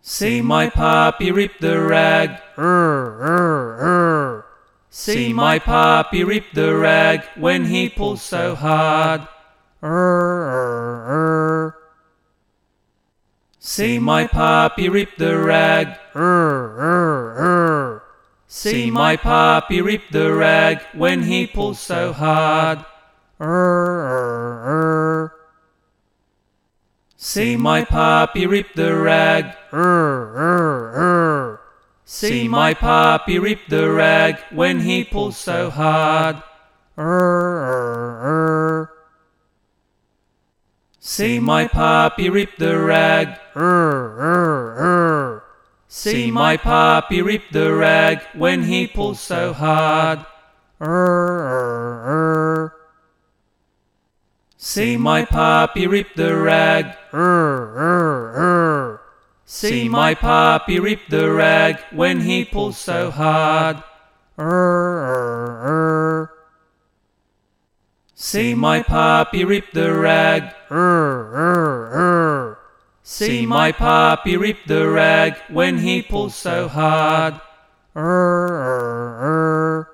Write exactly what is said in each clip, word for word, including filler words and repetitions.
See my puppy rip the rag, er, er, er. See my puppy rip the rag when he pulls so hard, er, er, er. See my puppy rip the rag, er, er, er. See my puppy rip the rag when he pulls so hard, er, er, er. See my puppy rip the rag, er, er, er. See my puppy rip the rag when he pulls so hard, er, er, er. See my puppy rip the rag, er, er, er. See my puppy rip the rag when he pulls so hard, er, er, er. See my puppy rip the rag, er, er, er. See my puppy rip the rag when he pulls so hard, er, er, er. See my puppy rip the rag, er, er, er. See my puppy rip the rag when he pulls so hard, er, er, er.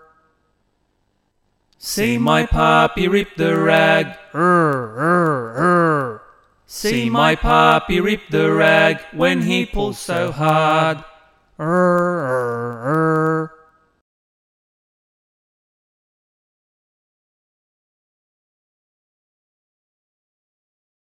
See my puppy rip the rag, er, er, er. See my puppy rip the rag when he pulls so hard, er, er, er.